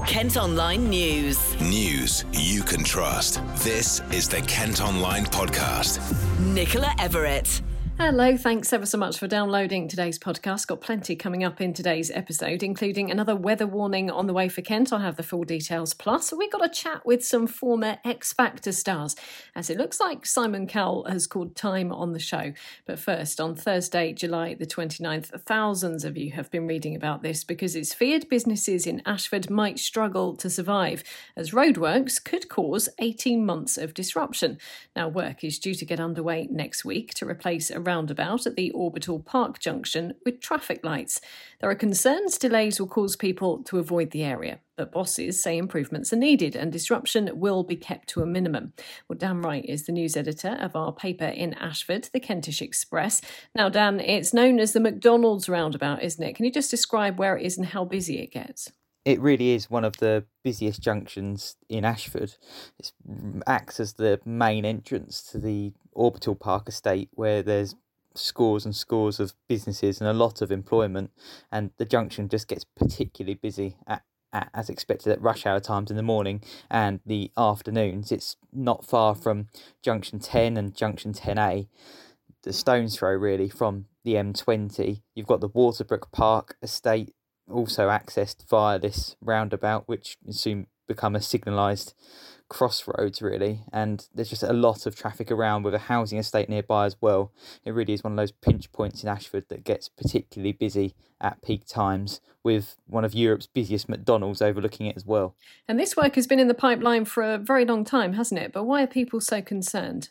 Kent Online News. News you can trust. This is the Kent Online Podcast. Nicola Everett. Hello, thanks ever so much for downloading today's podcast. Got plenty coming up in today's episode, including another weather warning on the way for Kent. I'll have the full details. Plus, we got a chat with some former X Factor stars, as it looks like Simon Cowell has called time on the show. But first, on Thursday, July the 29th, thousands of you have been reading about this because it's feared businesses in Ashford might struggle to survive, as roadworks could cause 18 months of disruption. Now, work is due to get underway next week to replace a roundabout at the Orbital Park junction with traffic lights. There are concerns delays will cause people to avoid the area, but bosses say improvements are needed and disruption will be kept to a minimum. Well, Dan Wright is the news editor of our paper in Ashford, the Kentish Express. Now, Dan, it's known as the McDonald's roundabout, isn't it? Can you just describe where it is and how busy it gets? It really is one of the busiest junctions in Ashford. It acts as the main entrance to the Orbital Park estate, where there's scores and scores of businesses and a lot of employment, and the junction just gets particularly busy as expected at rush hour times in the morning and the afternoons. It's not far from Junction 10 and Junction 10A, the stone's throw really from the M20. You've got the Waterbrook Park estate, also accessed via this roundabout, which will soon become a signalised crossroads really, and there's just a lot of traffic around with a housing estate nearby as well. It really is one of those pinch points in Ashford that gets particularly busy at peak times, with one of Europe's busiest McDonald's overlooking it as well. And this work has been in the pipeline for a very long time, hasn't it? But why are people so concerned?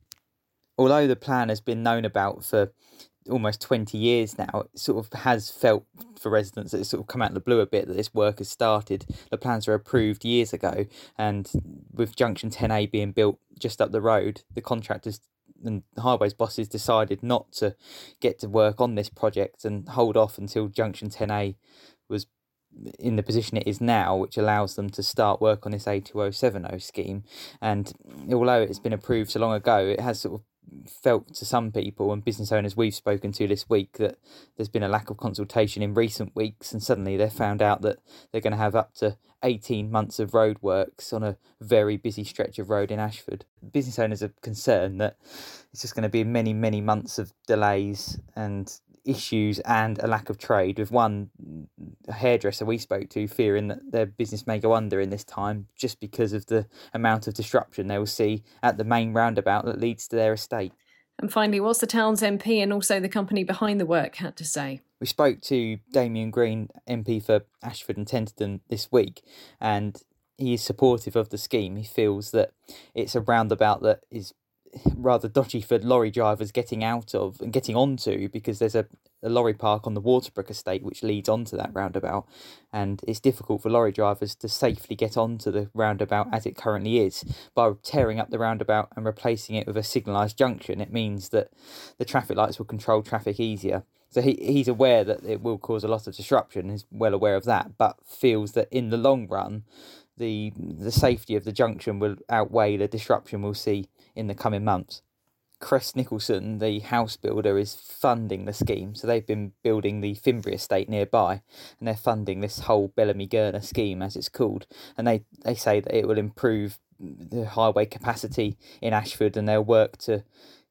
Although the plan has been known about for almost 20 years now, it sort of has felt for residents that it's sort of come out of the blue a bit that this work has started. The plans were approved years ago, and with Junction 10A being built just up the road, the contractors and highways bosses decided not to get to work on this project and hold off until Junction 10A was in the position it is now, which allows them to start work on this A2070 scheme. And although it's been approved so long ago, it has sort of felt to some people and business owners we've spoken to this week that there's been a lack of consultation in recent weeks, and suddenly they've found out that they're going to have up to 18 months of road works on a very busy stretch of road in Ashford. Business owners are concerned that it's just going to be many, many months of delays and issues and a lack of trade, with one hairdresser we spoke to fearing that their business may go under in this time just because of the amount of disruption they will see at the main roundabout that leads to their estate. And finally, what's the town's MP and also the company behind the work had to say? We spoke to Damian Green, MP for Ashford and Tenterden, this week, and he is supportive of the scheme. He feels that it's a roundabout that is rather dodgy for lorry drivers getting out of and getting onto, because there's a lorry park on the Waterbrook estate which leads onto that roundabout, and it's difficult for lorry drivers to safely get onto the roundabout as it currently is. By tearing up the roundabout and replacing it with a signalised junction, it means that the traffic lights will control traffic easier. So he's aware that it will cause a lot of disruption, he's well aware of that, but feels that in the long run the safety of the junction will outweigh the disruption we'll see in the coming months. Crest Nicholson, the house builder, is funding the scheme. So they've been building the Fimbria estate nearby, and they're funding this whole Bellamy Gurner scheme, as it's called. And they say that it will improve the highway capacity in Ashford, and they'll work to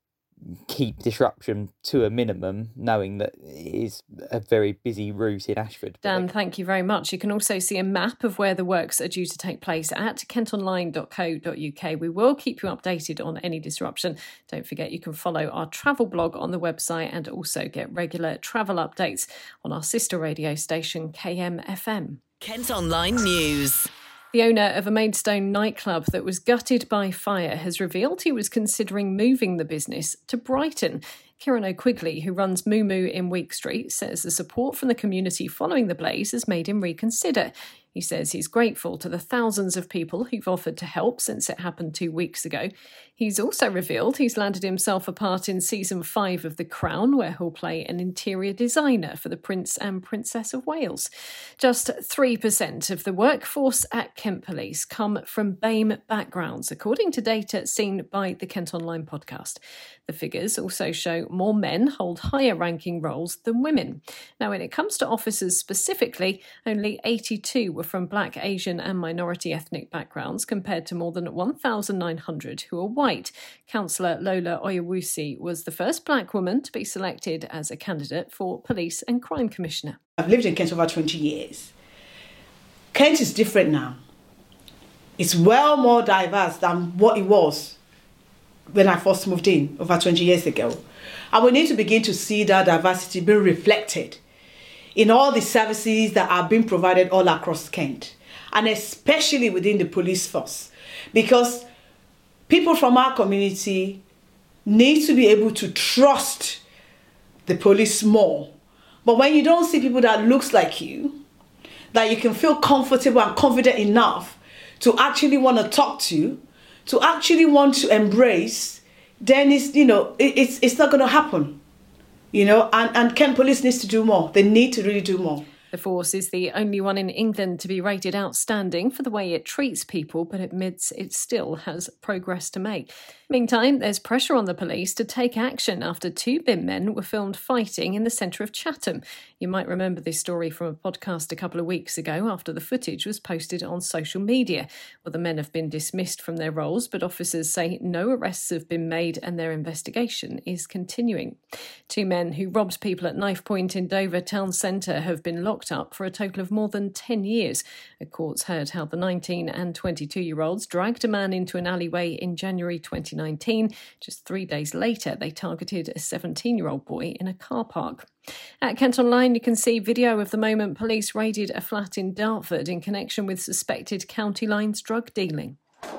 keep disruption to a minimum, knowing that it is a very busy route in Ashford. Dan, thank you very much. You can also see a map of where the works are due to take place at kentonline.co.uk. We will keep you updated on any disruption. Don't forget you can follow our travel blog on the website and also get regular travel updates on our sister radio station KMFM. Kent Online News. The owner of a Maidstone nightclub that was gutted by fire has revealed he was considering moving the business to Brighton. Kieran O'Quigley, who runs Moo Moo in Week Street, says the support from the community following the blaze has made him reconsider. He says he's grateful to the thousands of people who've offered to help since it happened 2 weeks ago. He's also revealed he's landed himself a part in season 5 of The Crown, where he'll play an interior designer for the Prince and Princess of Wales. Just 3% of the workforce at Kent Police come from BAME backgrounds, according to data seen by the Kent Online podcast. The figures also show more men hold higher ranking roles than women. Now, when it comes to officers specifically, only 82 were were from Black, Asian and minority ethnic backgrounds compared to more than 1,900 who are white. Councillor Lola Oyewusi was the first black woman to be selected as a candidate for Police and Crime Commissioner. I've lived in Kent over 20 years. Kent is different now. It's well more diverse than what it was when I first moved in over 20 years ago. And we need to begin to see that diversity being reflected in all the services that are being provided all across Kent, and especially within the police force, because people from our community need to be able to trust the police more. But when you don't see people that looks like you, that you can feel comfortable and confident enough to actually want to talk to actually want to embrace, then it's not going to happen. And Kent Police needs to do more. They need to really do more. The force is the only one in England to be rated outstanding for the way it treats people, but admits it still has progress to make. Meantime, there's pressure on the police to take action after 2 bin men were filmed fighting in the centre of Chatham. You might remember this story from a podcast a couple of weeks ago after the footage was posted on social media. Well, the men have been dismissed from their roles, but officers say no arrests have been made and their investigation is continuing. 2 men who robbed people at knife point in Dover town centre have been locked up for a total of more than 10 years. A court's heard how the 19 and 22-year-olds dragged a man into an alleyway in January 2019. Just 3 days later, they targeted a 17-year-old boy in a car park. At Kent Online, you can see video of the moment police raided a flat in Dartford in connection with suspected County Lines drug dealing.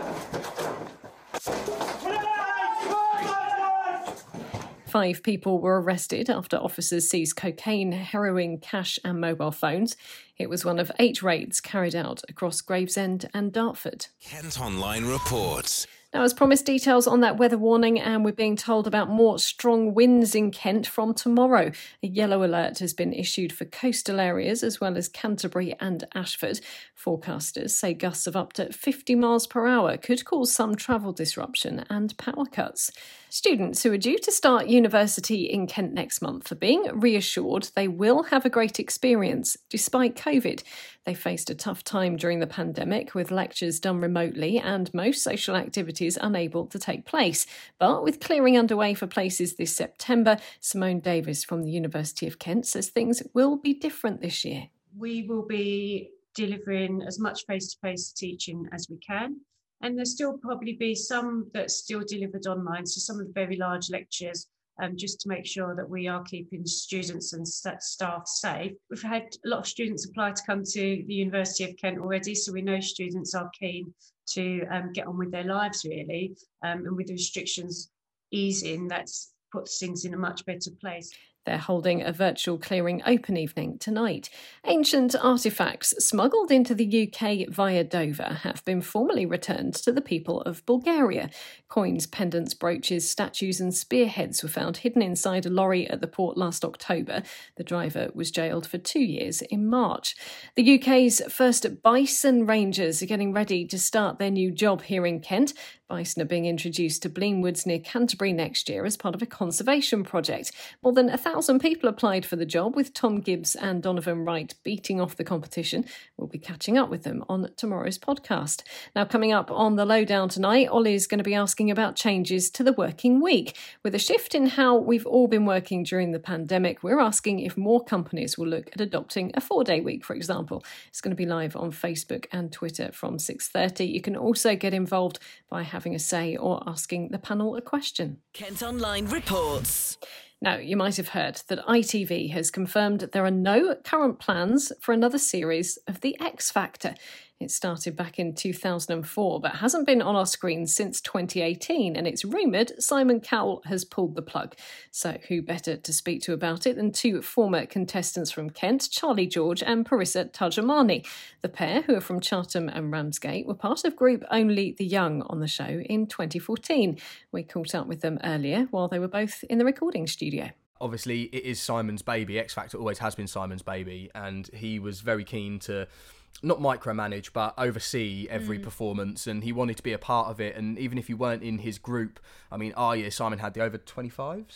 5 people were arrested after officers seized cocaine, heroin, cash and mobile phones. It was one of 8 raids carried out across Gravesend and Dartford. Kent Online reports. Now, as promised, details on that weather warning, and we're being told about more strong winds in Kent from tomorrow. A yellow alert has been issued for coastal areas as well as Canterbury and Ashford. Forecasters say gusts of up to 50 miles per hour could cause some travel disruption and power cuts. Students who are due to start university in Kent next month are being reassured they will have a great experience despite COVID. They faced a tough time during the pandemic with lectures done remotely and most social activities unable to take place. But with clearing underway for places this September, Simone Davis from the University of Kent says things will be different this year. We will be delivering as much face-to-face teaching as we can. And there'll still probably be some that's still delivered online, so some of the very large lectures, just to make sure that we are keeping students and staff safe. We've had a lot of students apply to come to the University of Kent already, so we know students are keen to get on with their lives really, and with the restrictions easing, that's puts things in a much better place. They're holding a virtual clearing open evening tonight. Ancient artefacts smuggled into the UK via Dover have been formally returned to the people of Bulgaria. Coins, pendants, brooches, statues and spearheads were found hidden inside a lorry at the port last October. The driver was jailed for 2 years in March. The UK's first bison rangers are getting ready to start their new job here in Kent. Bison are being introduced to Blean Woods near Canterbury next year as part of a conservation project. More than 1,000 people applied for the job, with Tom Gibbs and Donovan Wright beating off the competition. We'll be catching up with them on tomorrow's podcast. Now, coming up on the Lowdown tonight, Ollie's going to be asking about changes to the working week. With a shift in how we've all been working during the pandemic, we're asking if more companies will look at adopting a 4-day week, for example. It's going to be live on Facebook and Twitter from 6:30. You can also get involved by having a say or asking the panel a question. Kent Online reports. Now, you might have heard that ITV has confirmed that there are no current plans for another series of The X Factor. It started back in 2004, but hasn't been on our screens since 2018, and it's rumoured Simon Cowell has pulled the plug. So who better to speak to about it than 2 former contestants from Kent, Charlie George and Parissa Tajamani. The pair, who are from Chatham and Ramsgate, were part of group Only the Young on the show in 2014. We caught up with them earlier while they were both in the recording studio. Obviously, it is Simon's baby. X Factor always has been Simon's baby, and he was very keen to not micromanage, but oversee every performance, and he wanted to be a part of it. And even if you weren't in his group, I mean, our year, Simon had the over 25s.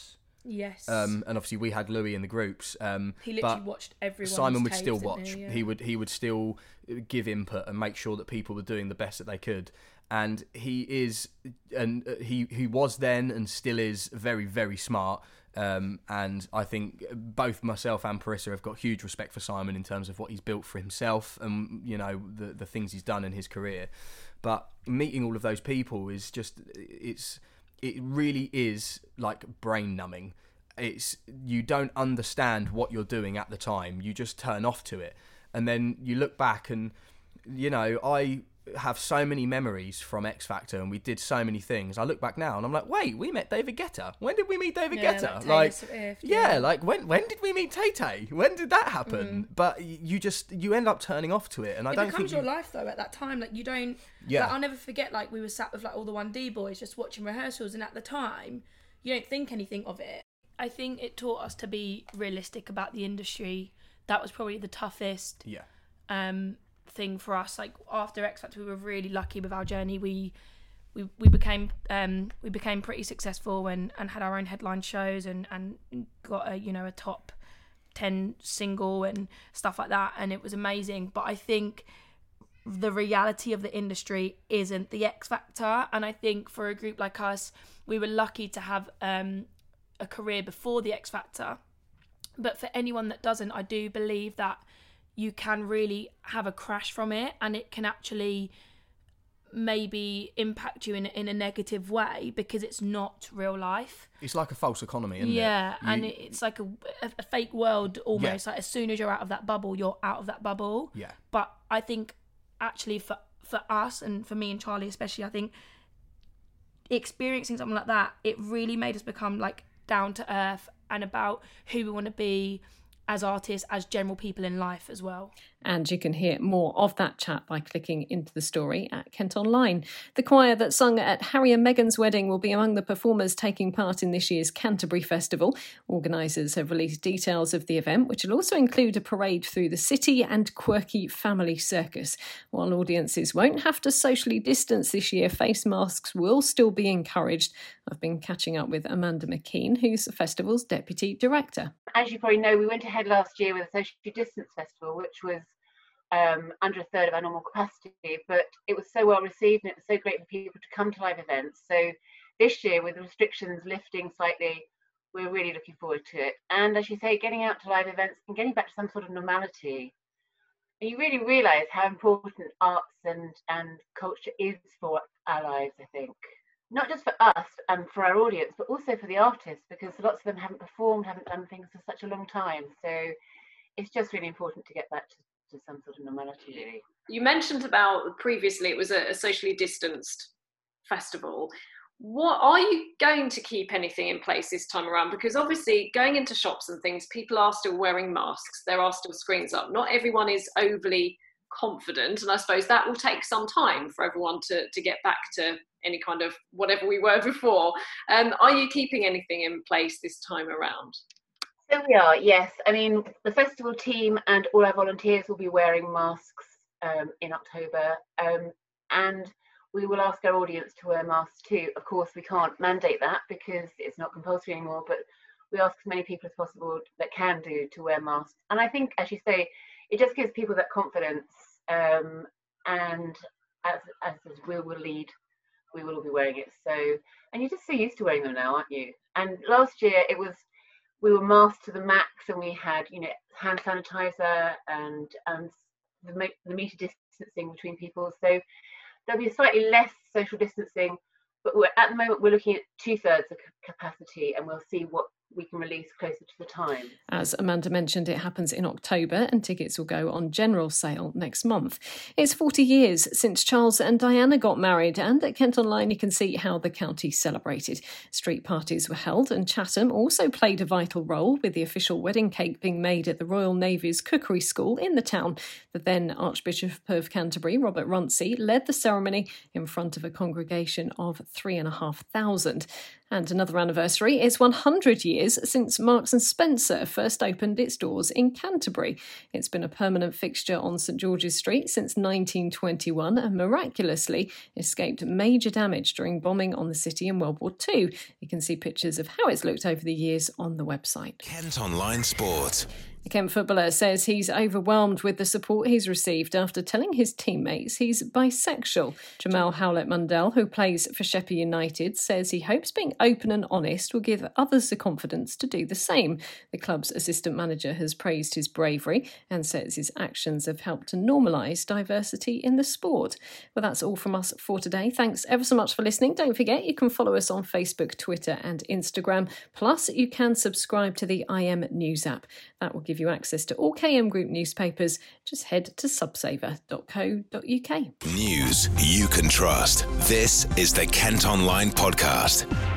Yes. And obviously we had Louis in the groups. He literally watched everyone. Simon would still watch. He would still give input and make sure that people were doing the best that they could. And he is, and he was then and still is very, very smart. And I think both myself and Parissa have got huge respect for Simon in terms of what he's built for himself and, you know, the things he's done in his career. But meeting all of those people is just, it really is like brain numbing. You don't understand what you're doing at the time. You just turn off to it. And then you look back and, you know, I have so many memories from X Factor and we did so many things. I look back now and I'm like, wait, we met David Guetta. When did we meet David Guetta? Like when did we meet Tay-Tay? When did that happen? But you end up turning off to it, and I don't think it becomes your life though at that time. Like you don't. Yeah. Like, I'll never forget. Like we were sat with like all the 1D boys just watching rehearsals, and at the time, you don't think anything of it. I think it taught us to be realistic about the industry. That was probably the toughest. Yeah. Thing for us. Like after X Factor, we were really lucky with our journey. We became pretty successful and had our own headline shows and got a top 10 single and stuff like that, and it was amazing. But I think the reality of the industry isn't the X Factor, and I think for a group like us, we were lucky to have a career before the X Factor. But for anyone that doesn't, I do believe that you can really have a crash from it, and it can actually maybe impact you in a negative way because it's not real life. It's like a false economy, isn't it? Yeah, and it's like a fake world almost. Yeah. Like as soon as you're out of that bubble, you're out of that bubble. Yeah. But I think actually for us and for me and Charlie especially, I think experiencing something like that, it really made us become like down to earth and about who we want to be as artists, as general people in life as well. And you can hear more of that chat by clicking into the story at Kent Online. The choir that sung at Harry and Meghan's wedding will be among the performers taking part in this year's Canterbury Festival. Organisers have released details of the event, which will also include a parade through the city and quirky family circus. While audiences won't have to socially distance this year, face masks will still be encouraged. I've been catching up with Amanda McKean, who's the festival's deputy director. As you probably know, we went ahead last year with a socially distanced festival, which was under a third of our normal capacity, but it was so well received and it was so great for people to come to live events. So this year, with the restrictions lifting slightly, we're really looking forward to it. And as you say, getting out to live events and getting back to some sort of normality. And you really realise how important arts and culture is for our lives, I think. Not just for us and for our audience, but also for the artists, because lots of them haven't performed, haven't done things for such a long time. So it's just really important to get back to some sort of normality, really. You mentioned about previously it was a socially distanced festival. What are you going to keep anything in place this time around? Because obviously going into shops and things, people are still wearing masks. There are still screens up. Not everyone is overly confident, and I suppose that will take some time for everyone to get back to any kind of whatever we were before. Are you keeping anything in place this time around? So we are, yes. I mean, the festival team and all our volunteers will be wearing masks in October, and we will ask our audience to wear masks too. Of course, we can't mandate that because it's not compulsory anymore, but we ask as many people as possible that can do to wear masks. And I think, as you say, it just gives people that confidence, and as we will lead, we will all be wearing it. So, and you're just so used to wearing them now, aren't you? And last year we were masked to the max, and we had, hand sanitizer and the meter distancing between people. So there'll be slightly less social distancing, but at the moment we're looking at 2/3 of capacity, and we'll see what we can release closer to the time. As Amanda mentioned, it happens in October and tickets will go on general sale next month. It's 40 years since Charles and Diana got married, and at Kent Online you can see how the county celebrated. Street parties were held, and Chatham also played a vital role, with the official wedding cake being made at the Royal Navy's Cookery School in the town. The then Archbishop of Canterbury, Robert Runcie, led the ceremony in front of a congregation of 3,500. And another anniversary is 100 years since Marks & Spencer first opened its doors in Canterbury. It's been a permanent fixture on St George's Street since 1921 and miraculously escaped major damage during bombing on the city in World War II. You can see pictures of how it's looked over the years on the website. Kent Online Sport. The Kent footballer says he's overwhelmed with the support he's received after telling his teammates he's bisexual. Jamal Howlett-Mundell, who plays for Sheppey United, says he hopes being open and honest will give others the confidence to do the same. The club's assistant manager has praised his bravery and says his actions have helped to normalise diversity in the sport. Well, that's all from us for today. Thanks ever so much for listening. Don't forget you can follow us on Facebook, Twitter and Instagram. Plus, you can subscribe to the IM News app. That will give you access to all KM Group newspapers. Just head to subsaver.co.uk. News you can trust. This is the Kent Online Podcast.